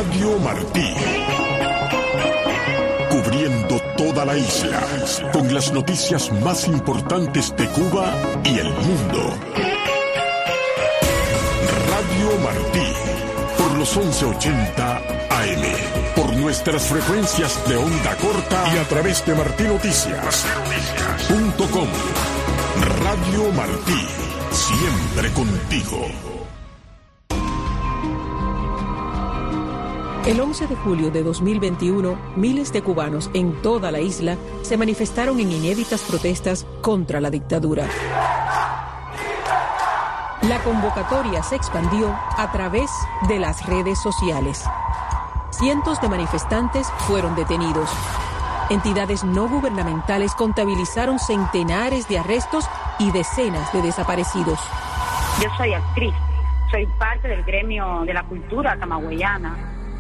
Radio Martí. Cubriendo toda la isla, con las noticias más importantes de Cuba y el mundo. Radio Martí, por los 1180 AM, por nuestras frecuencias de onda corta y a través de martinoticias.com. Radio Martí, siempre contigo. El 11 de julio de 2021, miles de cubanos en toda la isla se manifestaron en inéditas protestas contra la dictadura. La convocatoria se expandió a través de las redes sociales. Cientos de manifestantes fueron detenidos. Entidades no gubernamentales contabilizaron centenares de arrestos y decenas de desaparecidos. Yo soy actriz, soy parte del gremio de la cultura camagüeyana.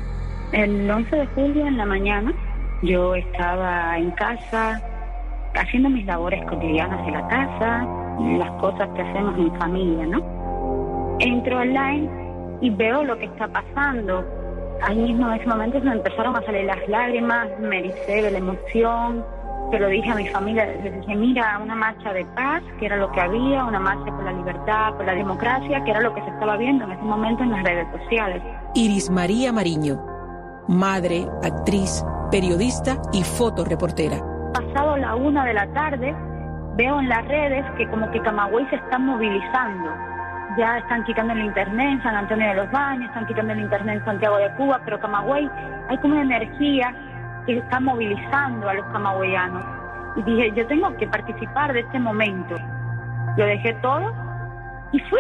El 11 de julio en la mañana yo estaba en casa haciendo mis labores cotidianas de la casa, las cosas que hacemos en familia, ¿no? Entro online y veo lo que está pasando. Ahí mismo en ese momento se me empezaron a salir las lágrimas, me ericé de la emoción, se lo dije a mi familia, les dije, mira, una marcha de paz, que era lo que había, una marcha por la libertad, por la democracia, que era lo que se estaba viendo en ese momento en las redes sociales. Iris María Mariño, madre, actriz, periodista y fotoreportera. Pasado la 1 de la tarde, veo en las redes que como que Camagüey se está movilizando. Ya están quitando el internet en San Antonio de los Baños, están quitando el internet en Santiago de Cuba, pero Camagüey, hay como una energía que está movilizando a los camagüeyanos. Y dije, yo tengo que participar de este momento. Lo dejé todo y fui.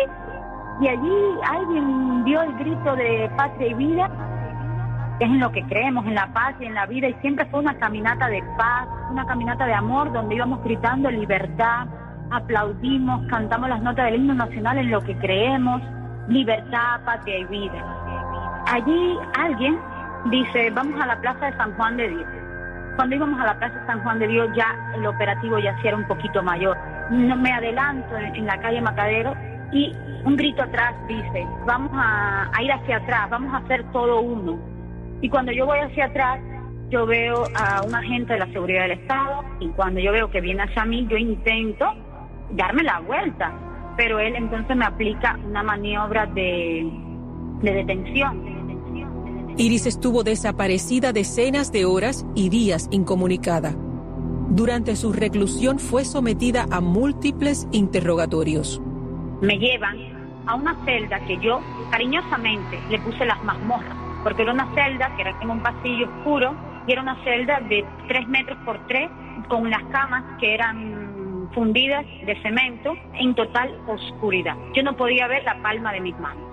Y allí alguien dio el grito de patria y vida, que es en lo que creemos, en la paz y en la vida, y siempre fue una caminata de paz, una caminata de amor, donde íbamos gritando libertad, aplaudimos, cantamos las notas del himno nacional en lo que creemos, libertad, patria y vida. Allí alguien dice, vamos a la Plaza de San Juan de Dios. Cuando íbamos a la Plaza de San Juan de Dios ya el operativo ya sí era un poquito mayor. No me adelanto en la calle Macadero y un grito atrás dice, vamos a ir hacia atrás, vamos a hacer todo uno. Y cuando yo voy hacia atrás, yo veo a un agente de la seguridad del Estado y cuando yo veo que viene hacia mí, yo intento darme la vuelta, pero él entonces me aplica una maniobra de detención. Iris estuvo desaparecida decenas de horas y días incomunicada. Durante su reclusión fue sometida a múltiples interrogatorios. Me llevan a una celda que yo cariñosamente le puse las mazmorras, porque era una celda que era en un pasillo oscuro y era una celda de 3 metros por 3 con las camas que eran fundidas de cemento en total oscuridad. Yo no podía ver la palma de mis manos.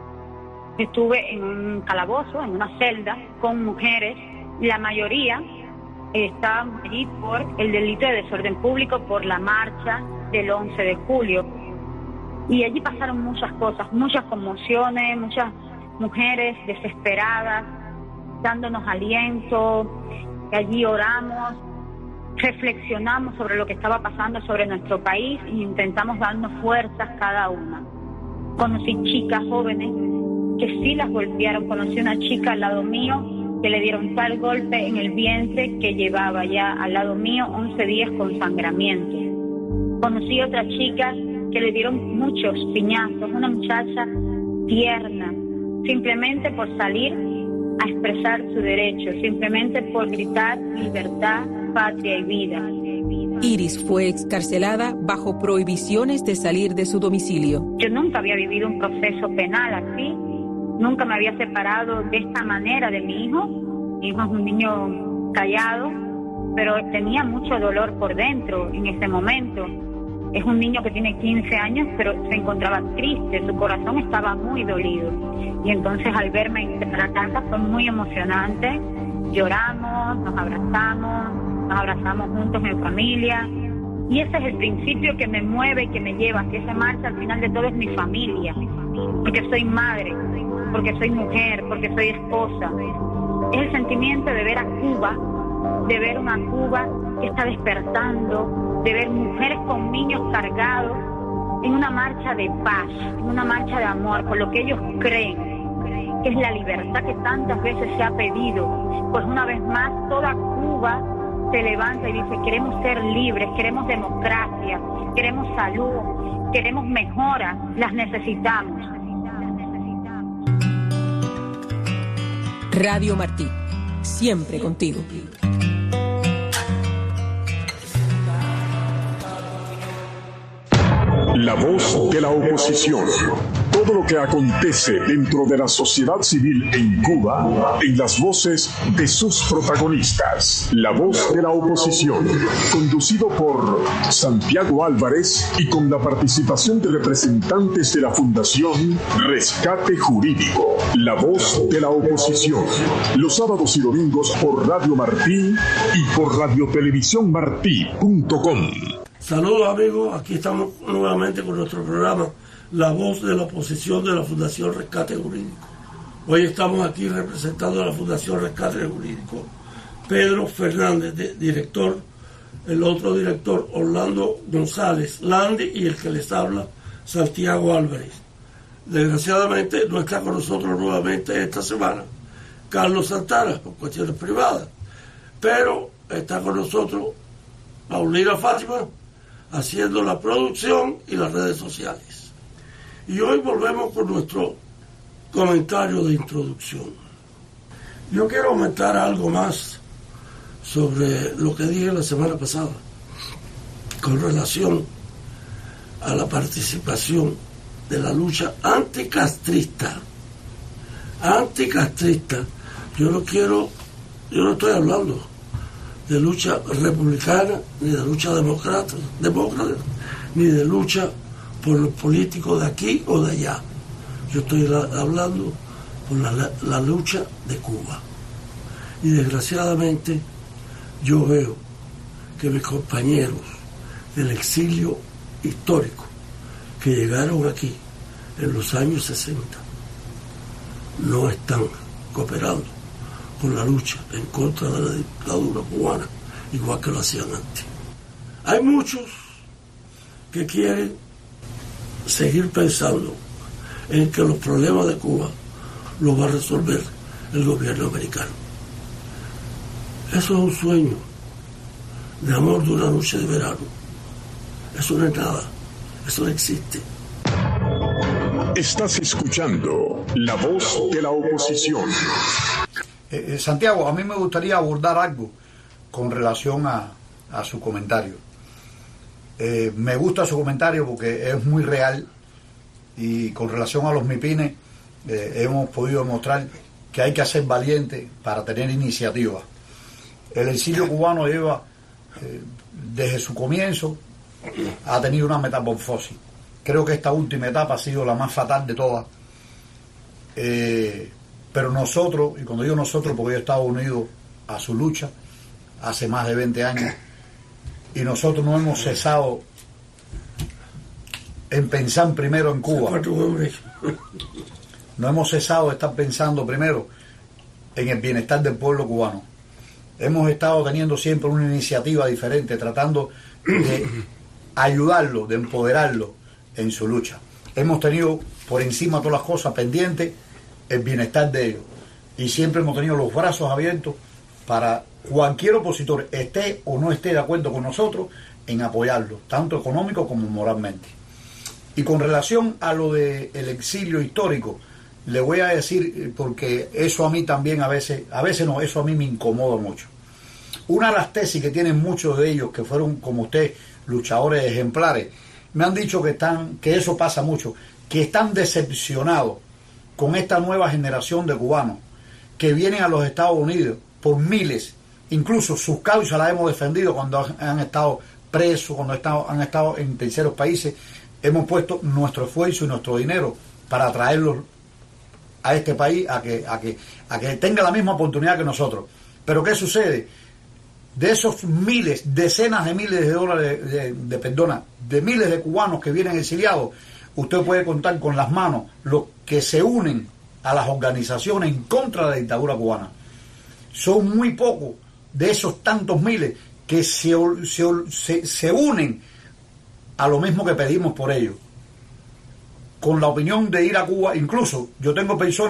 Estuve en un calabozo, en una celda, con mujeres. La mayoría estaban allí por el delito de desorden público, por la marcha del 11 de julio. Y allí pasaron muchas cosas, muchas conmociones, muchas mujeres desesperadas, dándonos aliento. Allí oramos, reflexionamos sobre lo que estaba pasando sobre nuestro país e intentamos darnos fuerzas cada una. Conocí chicas jóvenes que sí las golpearon. Conocí una chica al lado mío que le dieron tal golpe en el vientre que llevaba ya al lado mío 11 días con sangramiento. Conocí otra chica que le dieron muchos piñazos, una muchacha tierna, simplemente por salir a expresar su derecho, simplemente por gritar libertad, patria y vida. Iris fue excarcelada bajo prohibiciones de salir de su domicilio. Yo nunca había vivido un proceso penal así, nunca me había separado de esta manera de mi hijo. Mi hijo es un niño callado, pero tenía mucho dolor por dentro en ese momento. Es un niño que tiene 15 años, pero se encontraba triste, su corazón estaba muy dolido. Y entonces al verme en la casa fue muy emocionante. Lloramos, nos abrazamos juntos en familia. Y ese es el principio que me mueve y que me lleva, que esa marcha al final de todo es mi familia. Porque soy madre, porque soy mujer, porque soy esposa. Es el sentimiento de ver a Cuba, de ver una Cuba que está despertando, de ver mujeres con niños cargados en una marcha de paz, en una marcha de amor, por lo que ellos creen. que es la libertad que tantas veces se ha pedido. Pues una vez más, toda Cuba se levanta y dice: queremos ser libres, queremos democracia, queremos salud, queremos mejora, las necesitamos. Radio Martí, siempre contigo. La voz de la oposición. Todo lo que acontece dentro de la sociedad civil en Cuba, en las voces de sus protagonistas. La voz de la oposición, conducido por Santiago Álvarez y con la participación de representantes de la Fundación Rescate Jurídico. La voz de la oposición, los sábados y domingos por Radio Martí y por radiotelevisiónmartí.com. Saludos amigos, aquí estamos nuevamente con nuestro programa La Voz de la Oposición de la Fundación Rescate Jurídico. Hoy estamos aquí representando a la Fundación Rescate Jurídico. Pedro Fernández, director, el otro director Orlando González Landi y el que les habla Santiago Álvarez. Desgraciadamente no está con nosotros nuevamente esta semana Carlos Santana por cuestiones privadas, pero está con nosotros Paulina Fátima haciendo la producción y las redes sociales. Y hoy volvemos con nuestro comentario de introducción. Yo quiero aumentar algo más sobre lo que dije la semana pasada con relación a la participación de la lucha anticastrista. Yo no estoy hablando de lucha republicana, ni de lucha demócrata, ni de lucha por los políticos de aquí o de allá. Yo estoy hablando por la lucha de Cuba. Y desgraciadamente yo veo que mis compañeros del exilio histórico que llegaron aquí en los años 60 no están cooperando con la lucha en contra de la dictadura cubana, igual que lo hacían antes. Hay muchos que quieren seguir pensando en que los problemas de Cuba los va a resolver el gobierno americano. Eso es un sueño de amor de una noche de verano. Eso no es nada, eso no existe. Estás escuchando La Voz de la Oposición. Santiago, a mí me gustaría abordar algo con relación a su comentario. Me gusta su comentario porque es muy real y con relación a los MIPINES hemos podido demostrar que hay que ser valiente para tener iniciativa. El exilio cubano lleva, desde su comienzo, ha tenido una metamorfosis. Creo que esta última etapa ha sido la más fatal de todas. Pero nosotros, y cuando digo nosotros porque yo he estado unido a su lucha hace más de 20 años, y nosotros no hemos cesado en pensar primero en Cuba. No hemos cesado de estar pensando primero en el bienestar del pueblo cubano. Hemos estado teniendo siempre una iniciativa diferente, tratando de ayudarlo, de empoderarlo en su lucha. Hemos tenido por encima de todas las cosas pendientes el bienestar de ellos, y siempre hemos tenido los brazos abiertos para cualquier opositor, esté o no esté de acuerdo con nosotros, en apoyarlo, tanto económico como moralmente. Y con relación a lo del exilio histórico, le voy a decir, porque eso a mí también a veces no, eso a mí me incomoda mucho. Una de las tesis que tienen muchos de ellos, que fueron como usted, luchadores ejemplares, me han dicho que eso pasa mucho, que están decepcionados con esta nueva generación de cubanos que vienen a los Estados Unidos por miles, incluso sus causas las hemos defendido cuando han estado presos, cuando han estado en terceros países. Hemos puesto nuestro esfuerzo y nuestro dinero para traerlos a este país a que tenga la misma oportunidad que nosotros. Pero ¿qué sucede? De esos miles, decenas de miles de dólares de miles de cubanos que vienen exiliados, usted puede contar con las manos los que se unen a las organizaciones en contra de la dictadura cubana. Son muy pocos de esos tantos miles que se unen a lo mismo que pedimos por ellos, con la opinión de ir a Cuba. Incluso yo tengo personas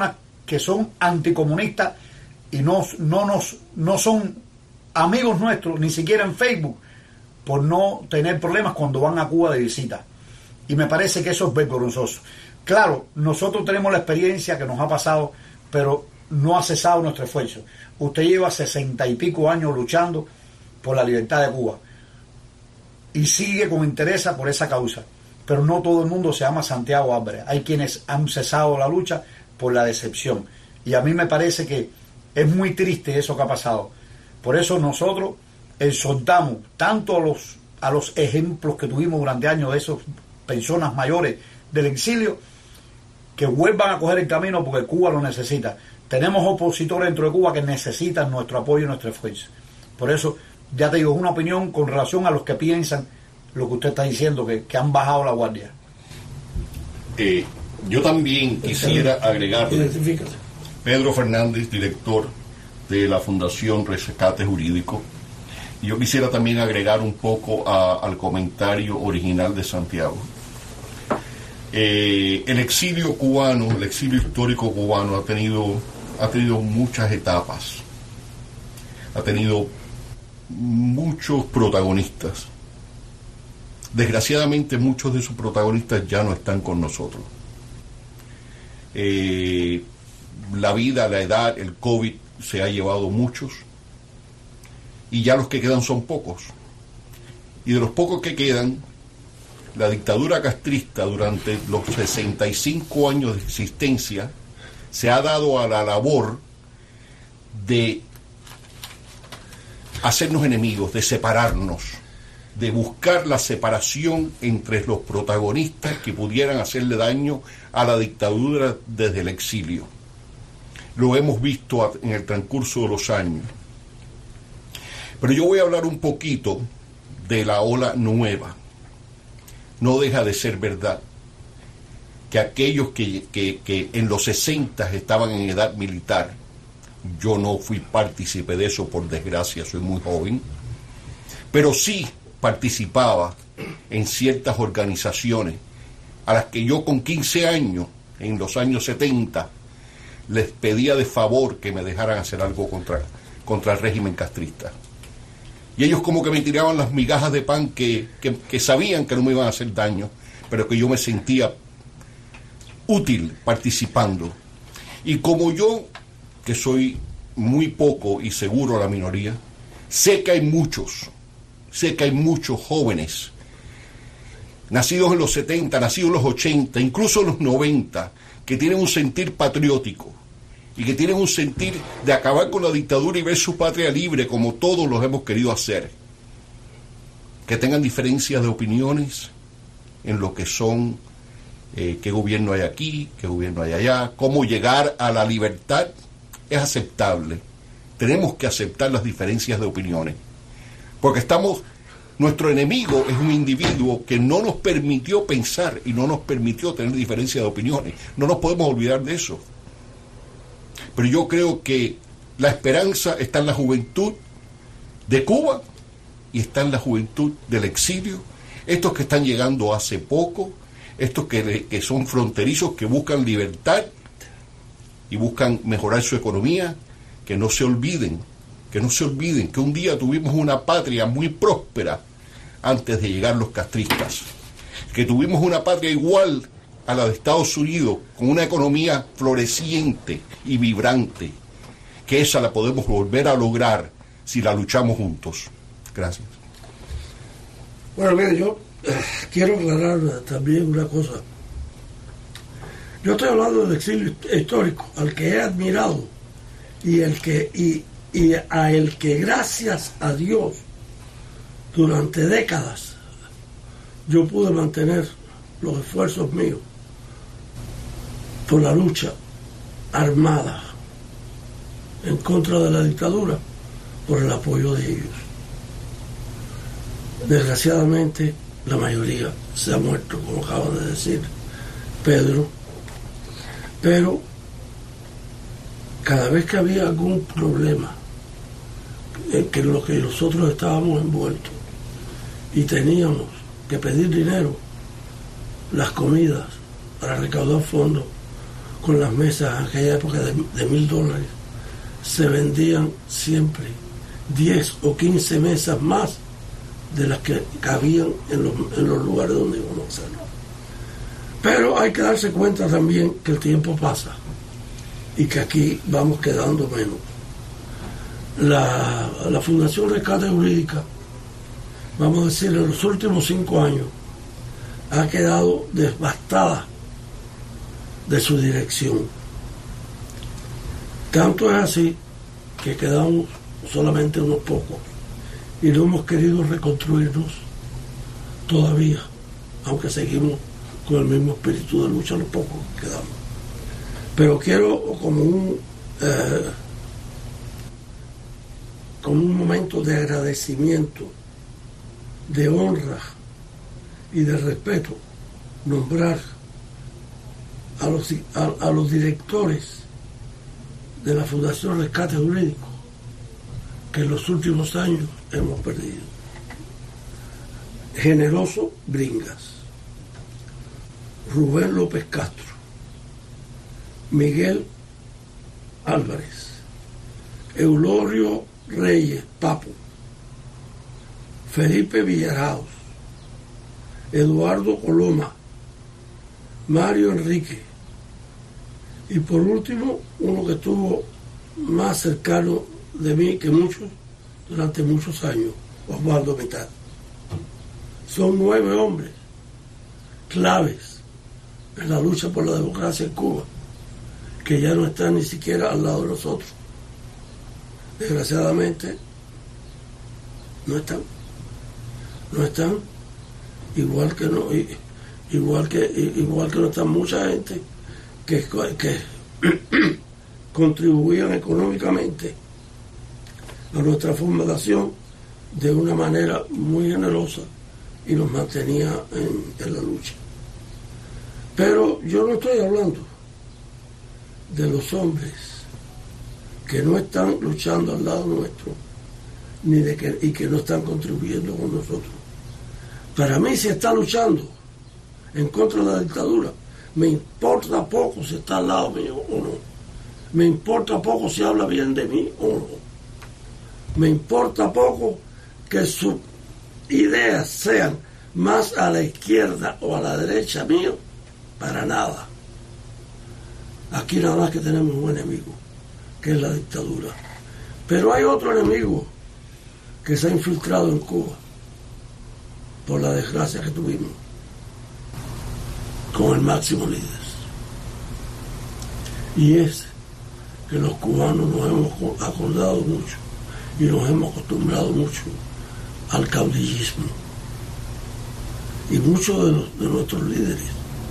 que son anticomunistas y no son amigos nuestros, ni siquiera en Facebook, por no tener problemas cuando van a Cuba de visita. Y me parece que eso es vergonzoso. Claro, nosotros tenemos la experiencia que nos ha pasado, pero no ha cesado nuestro esfuerzo. Usted lleva 60 y pico años luchando por la libertad de Cuba y sigue con interés por esa causa, pero no todo el mundo se llama Santiago Álvarez. Hay quienes han cesado la lucha por la decepción, y a mí me parece que es muy triste eso que ha pasado. Por eso nosotros exhortamos tanto a los ejemplos que tuvimos durante años de esas personas mayores del exilio, que vuelvan a coger el camino, porque Cuba lo necesita. Tenemos opositores dentro de Cuba que necesitan nuestro apoyo y nuestro esfuerzo. Por eso, ya te digo, es una opinión con relación a los que piensan lo que usted está diciendo, que han bajado la guardia. Yo también quisiera agregar, Pedro Fernández, director de la Fundación Rescate Jurídico, y yo quisiera también agregar un poco al comentario original de Santiago. El exilio cubano, el exilio histórico cubano ha tenido muchas etapas, ha tenido muchos protagonistas. Desgraciadamente muchos de sus protagonistas ya no están con nosotros. La vida, la edad, el COVID se ha llevado muchos, y ya los que quedan son pocos. Y de los pocos que quedan, la dictadura castrista durante los 65 años de existencia se ha dado a la labor de hacernos enemigos, de separarnos, de buscar la separación entre los protagonistas que pudieran hacerle daño a la dictadura desde el exilio. Lo hemos visto en el transcurso de los años. Pero yo voy a hablar un poquito de la ola nueva. No deja de ser verdad que aquellos que en los 60 estaban en edad militar, yo no fui partícipe de eso, por desgracia, soy muy joven, pero sí participaba en ciertas organizaciones a las que yo con 15 años, en los años 70, les pedía de favor que me dejaran hacer algo contra el régimen castrista. Y ellos como que me tiraban las migajas de pan que sabían que no me iban a hacer daño, pero que yo me sentía útil participando. Y como yo, que soy muy poco y seguro la minoría, sé que hay muchos jóvenes, nacidos en los 70, nacidos en los 80, incluso en los 90, que tienen un sentir patriótico y que tienen un sentir de acabar con la dictadura y ver su patria libre, como todos los hemos querido hacer. Que tengan diferencias de opiniones en lo que son qué gobierno hay aquí, qué gobierno hay allá, cómo llegar a la libertad, es aceptable. Tenemos que aceptar las diferencias de opiniones, porque nuestro enemigo es un individuo que no nos permitió pensar y no nos permitió tener diferencias de opiniones. No nos podemos olvidar de eso. Pero yo creo que la esperanza está en la juventud de Cuba y está en la juventud del exilio. Estos que están llegando hace poco, estos que son fronterizos, que buscan libertad y buscan mejorar su economía, que no se olviden que un día tuvimos una patria muy próspera antes de llegar los castristas, que tuvimos una patria igual a la de Estados Unidos, con una economía floreciente y vibrante, que esa la podemos volver a lograr si la luchamos juntos. Gracias. Bueno, mire, yo quiero aclarar también una cosa. Yo estoy hablando del exilio histórico, al que he admirado y a el que gracias a Dios durante décadas yo pude mantener los esfuerzos míos por la lucha armada en contra de la dictadura, por el apoyo de ellos. Desgraciadamente la mayoría se ha muerto, como acaba de decir Pedro, pero cada vez que había algún problema en que lo que nosotros estábamos envueltos y teníamos que pedir dinero, las comidas para recaudar fondos con las mesas en aquella época de $1,000, se vendían siempre 10 o 15 mesas más de las que cabían en los lugares donde íbamos a hacerlo. Pero hay que darse cuenta también que el tiempo pasa y que aquí vamos quedando menos. La Fundación Rescate Jurídica, vamos a decir, en los últimos 5 años ha quedado devastada de su dirección. Tanto es así que quedamos solamente unos pocos y no hemos querido reconstruirnos todavía, aunque seguimos con el mismo espíritu de lucha los pocos que quedamos. Pero quiero como un momento de agradecimiento, de honra y de respeto, nombrar a los directores de la Fundación Rescate Jurídico que en los últimos años hemos perdido. Generoso Bringas, Rubén López Castro, Miguel Álvarez, Eulorio Reyes Papo, Felipe Villarhaus, Eduardo Coloma, Mario Enrique y por último uno que estuvo más cercano de mí que muchos durante muchos años, Osvaldo Mitad. Son 9 hombres claves en la lucha por la democracia en Cuba, que ya no están ni siquiera al lado de nosotros. Desgraciadamente no están, igual que no están mucha gente que contribuían económicamente a nuestra fundación de una manera muy generosa y nos mantenía en la lucha. Pero yo no estoy hablando de los hombres que no están luchando al lado nuestro y que no están contribuyendo con nosotros. Para mí, si está luchando en contra de la dictadura, me importa poco si está al lado mío o no. Me importa poco si habla bien de mí o no. Me importa poco que sus ideas sean más a la izquierda o a la derecha mío, para nada. Aquí nada más que tenemos un enemigo, que es la dictadura. Pero hay otro enemigo que se ha infiltrado en Cuba por la desgracia que tuvimos con el máximo líder. Y es que los cubanos nos hemos acordado mucho y nos hemos acostumbrado mucho al caudillismo. Y muchos de nuestros líderes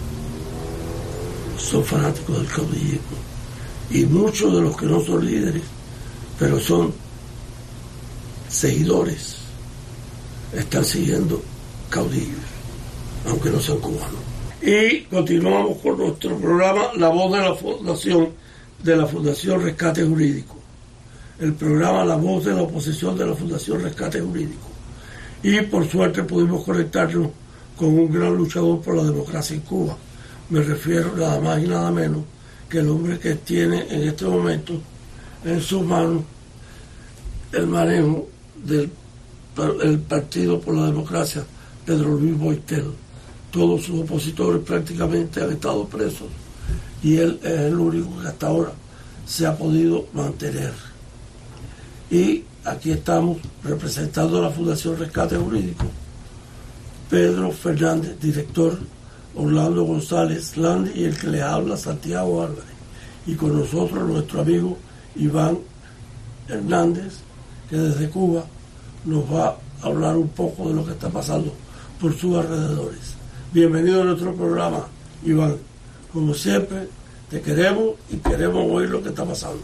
son fanáticos del caudillismo. Y muchos de los que no son líderes, pero son seguidores, están siguiendo caudillos, aunque no sean cubanos. Y continuamos con nuestro programa La Voz de la Fundación Rescate Jurídico. El programa La Voz de la Oposición de la Fundación Rescate Jurídico. Y por suerte pudimos conectarnos con un gran luchador por la democracia en Cuba. Me refiero nada más y nada menos que el hombre que tiene en este momento en sus manos el manejo del Partido por la Democracia, Pedro Luis Boitel. Todos sus opositores prácticamente han estado presos y él es el único que hasta ahora se ha podido mantener. Y aquí estamos representando a la Fundación Rescate Jurídico, Pedro Fernández, director, Orlando González Landi y el que les habla, Santiago Álvarez. Y con nosotros nuestro amigo Iván Hernández, que desde Cuba nos va a hablar un poco de lo que está pasando por sus alrededores. Bienvenido a nuestro programa, Iván. Como siempre, te queremos y queremos oír lo que está pasando.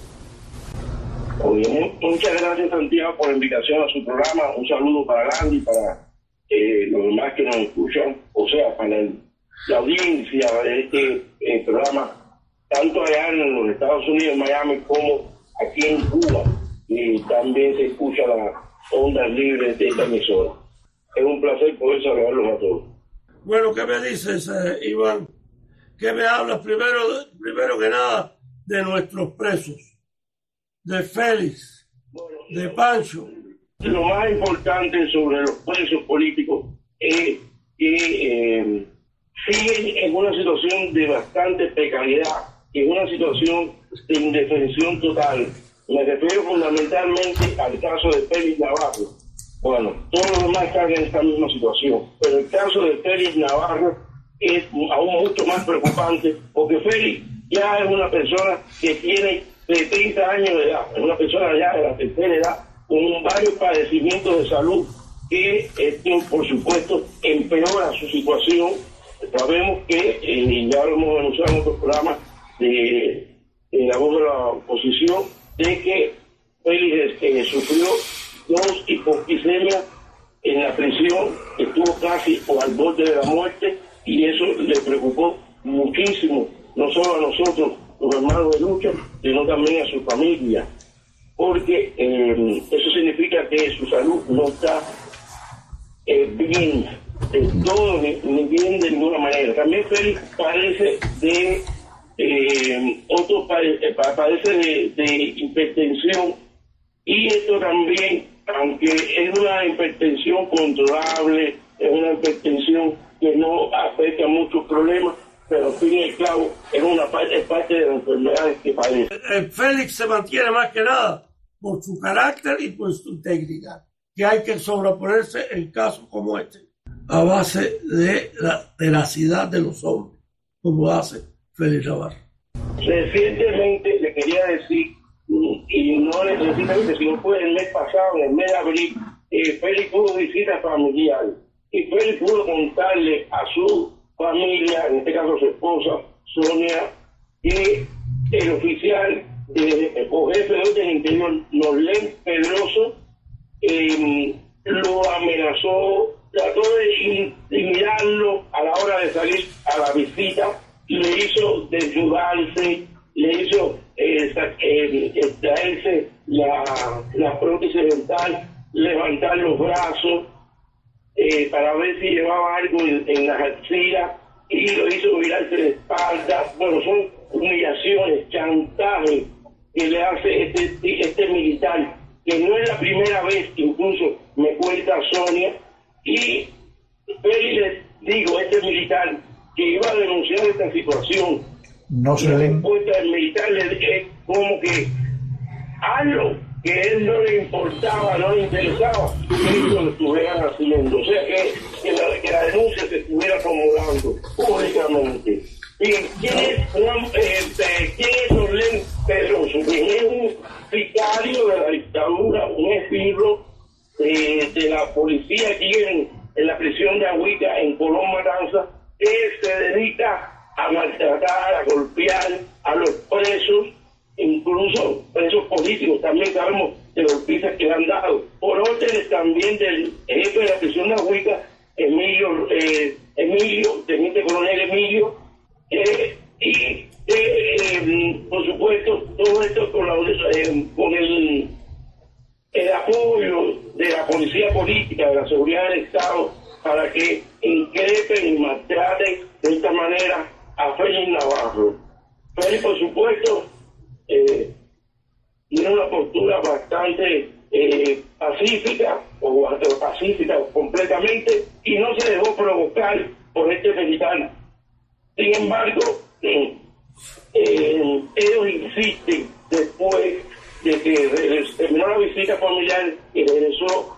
Muchas gracias, Santiago, por la invitación a su programa. Un saludo para Landy y para los demás que nos escuchan, o sea, para la audiencia de este programa, tanto allá en los Estados Unidos, en Miami, como aquí en Cuba. Y también se escucha las ondas libres de esta emisora. Es un placer poder saludarlos a todos. Bueno, ¿qué me dices, Iván? que me hablas primero que nada de nuestros presos, de Félix, de Pancho. Lo más importante sobre los presos políticos es que siguen en una situación de bastante precariedad, en una situación de indefensión total. Me refiero fundamentalmente al caso de Félix Navarro. Bueno, todos los demás están en esta misma situación, pero el caso de Félix Navarro es aún mucho más preocupante, porque Félix ya es una persona que tiene 70 años de edad, es una persona ya de la tercera edad, con varios padecimientos de salud que, por supuesto, empeora su situación. Sabemos que, ya lo hemos denunciado en otros programas de La Voz de la Oposición, de que Félix sufrió 2 hipoxemias en la prisión, estuvo casi al borde de la muerte, y eso le preocupó muchísimo, no solo a nosotros, los hermanos de lucha, sino también a su familia, porque eso significa que su salud no está bien, todo ni bien de ninguna manera. También Félix padece de hipertensión, y esto también, aunque es una hipertensión controlable, es una hipertensión que no afecta muchos problemas, pero al fin y al cabo es parte de las enfermedades que padece. Félix se mantiene más que nada por su carácter y por su integridad, que hay que sobreponerse en casos como este, a base de la tenacidad de los hombres, como hace Félix Navarro. Recientemente le quería decir, y no recientemente, sino fue el mes pasado, en el mes de abril, Félix pudo visita familiar, y Félix pudo contarle a su familia, en este caso su esposa, Sonia, que el oficial o jefe de orden interior, Norlen Pedroso, lo amenazó, trató de intimidarlo a la hora de salir a la visita, le hizo desnudarse, le hizo extraerse la prótesis dental, levantar los brazos para ver si llevaba algo en las axilas, y lo hizo virarse de espalda. Bueno, son humillaciones, chantajes que le hace este militar, que no es la primera vez, incluso me cuenta Sonia, y les digo, este militar que iba a denunciar esta situación, no se la le... respuesta del militar es como que algo que a él no le importaba, no le interesaba, que ellos lo estuvieran haciendo. O sea, que la denuncia se estuviera promulgando públicamente. Bien, ¿quién es Norlen Pedroso? Es un sicario de la dictadura, un esbirro de la policía aquí en la prisión de Agüita, en Colón Matanza, que se dedica a maltratar, a golpear a los presos, incluso presos políticos. También sabemos de golpizas que le han dado, por órdenes también del jefe de la prisión de Agüita, Emilio, teniente coronel Emilio, y por supuesto todo esto con el apoyo de la policía política, de la seguridad del Estado, para que increpen y maltraten de esta manera a Félix Navarro. Félix, por supuesto, tiene una postura bastante pacífica, o pacífica completamente, y no se dejó provocar por este militar. Sin embargo, ellos insisten, después de que terminó la visita familiar y regresó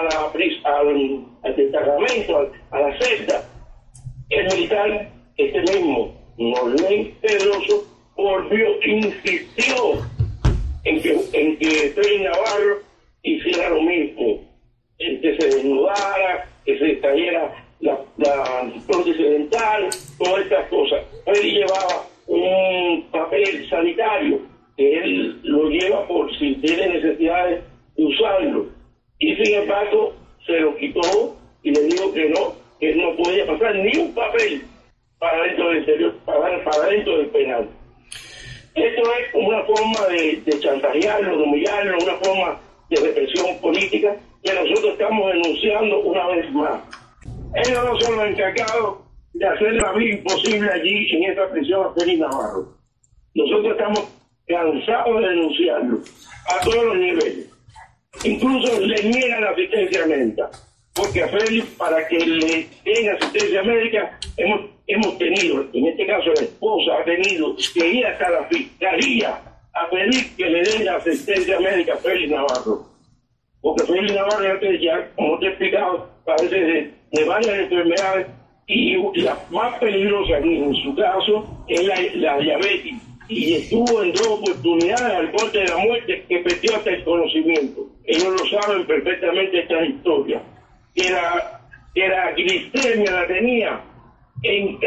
al destacamento, a la celda, el militar, este mismo, Norlen Pedroso, insistió en que Félix Navarro hiciera lo mismo, en que se desnudara, que se extrayera la prótesis dental, todas estas cosas. Félix llevaba un papel sanitario que él lo lleva por si tiene necesidades de usarlo, y sin embargo se lo quitó y le dijo que no podía pasar ni un papel para dentro del interior, para dentro del penal. Esto es una forma de chantajearlo, de humillarlo, una forma de represión política que nosotros estamos denunciando una vez más. Ellos no son los encargados de hacer la vida imposible allí en esa prisión a Félix Navarro. Nosotros estamos cansados de denunciarlo a todos los niveles. Incluso le niegan la asistencia médica, porque a Félix, para que le den asistencia médica, hemos tenido, en este caso la esposa ha tenido que ir hasta la fiscalía a pedir que le den la asistencia médica a Félix Navarro. Porque Félix Navarro, ya como te he explicado, padece de varias enfermedades, y la más peligrosa en su caso es la diabetes, y estuvo en 2 oportunidades al borde de la muerte, que perdió hasta el conocimiento. Ellos lo saben perfectamente esta historia, que la glicemia la tenía en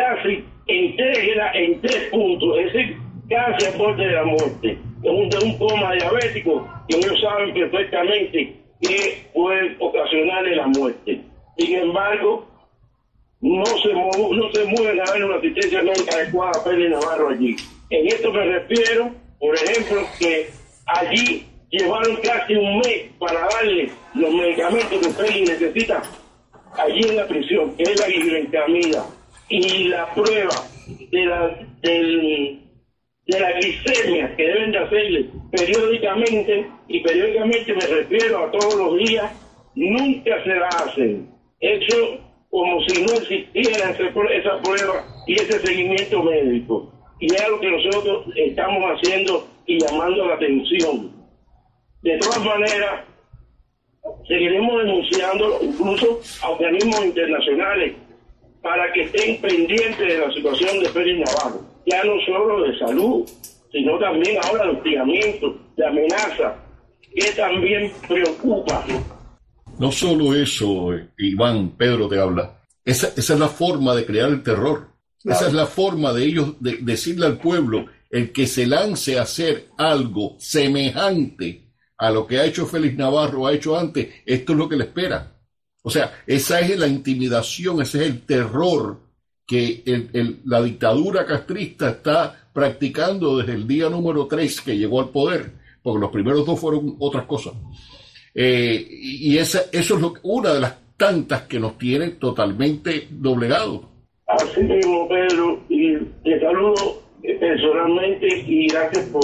3 puntos, es decir, casi al borde de la muerte, de un coma diabético, que ellos saben perfectamente que puede ocasionarle la muerte. Sin embargo, no se mueven a ver una asistencia médica adecuada a Félix Navarro allí. En esto me refiero, por ejemplo, que allí llevaron casi un mes para darle los medicamentos que Félix necesita allí en la prisión, que es la glibenclamida, y la prueba de la glicemia que deben de hacerle periódicamente, y periódicamente me refiero a todos los días, nunca se la hacen. Eso como si no existiera esa prueba y ese seguimiento médico. Y es algo que nosotros estamos haciendo y llamando la atención. De todas maneras, seguiremos denunciando incluso a organismos internacionales para que estén pendientes de la situación de Félix Navarro, ya no solo de salud, sino también ahora de hostigamiento, de amenaza, que también preocupa. No solo eso, Iván, Pedro te habla. Esa es la forma de crear el terror. Claro. Esa es la forma de ellos de decirle al pueblo, el que se lance a hacer algo semejante a lo que ha hecho Félix Navarro, ha hecho antes, esto es lo que le espera. O sea, esa es la intimidación, ese es el terror que la dictadura castrista está practicando desde el día número 3 que llegó al poder, porque los primeros 2 fueron otras cosas. Y eso es una de las tantas que nos tienen totalmente doblegados. Así mismo, Pedro, y te saludo personalmente y gracias por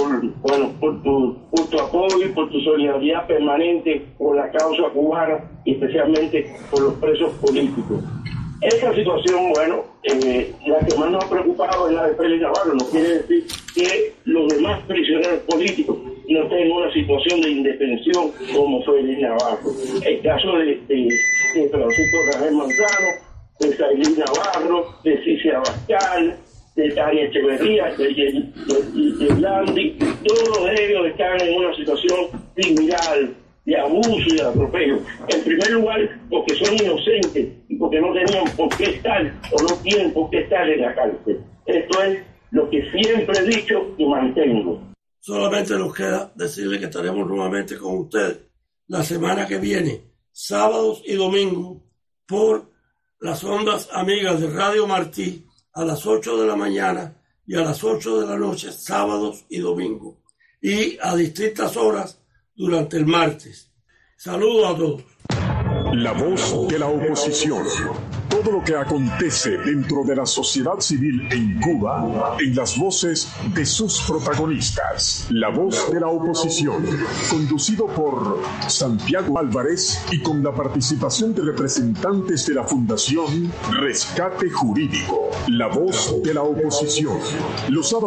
tu apoyo y por tu solidaridad permanente por la causa cubana y especialmente por los presos políticos. Esta situación, la que más nos ha preocupado es la de Félix Navarro. No quiere decir que los demás prisioneros políticos no estén en una situación de indefensión como Félix Navarro. El caso de Francisco Rangel Manzano, de Sailín Navarro, de Cicia Abascal, de Tania Echeverría, de Blandi, todos ellos están en una situación similar de abuso y de atropello. En primer lugar, porque son inocentes y porque no tenían por qué estar o no tienen por qué estar en la cárcel. Esto es lo que siempre he dicho y mantengo. Solamente nos queda decirle que estaremos nuevamente con ustedes la semana que viene, sábados y domingos, por las ondas amigas de Radio Martí, a las 8 de la mañana y a las 8 de la noche, sábados y domingos, y a distintas horas durante el martes. Saludos a todos. La voz de la oposición. Todo lo que acontece dentro de la sociedad civil en Cuba, en las voces de sus protagonistas. La voz de la oposición, conducido por Santiago Álvarez y con la participación de representantes de la Fundación Rescate Jurídico. La voz de la oposición. Los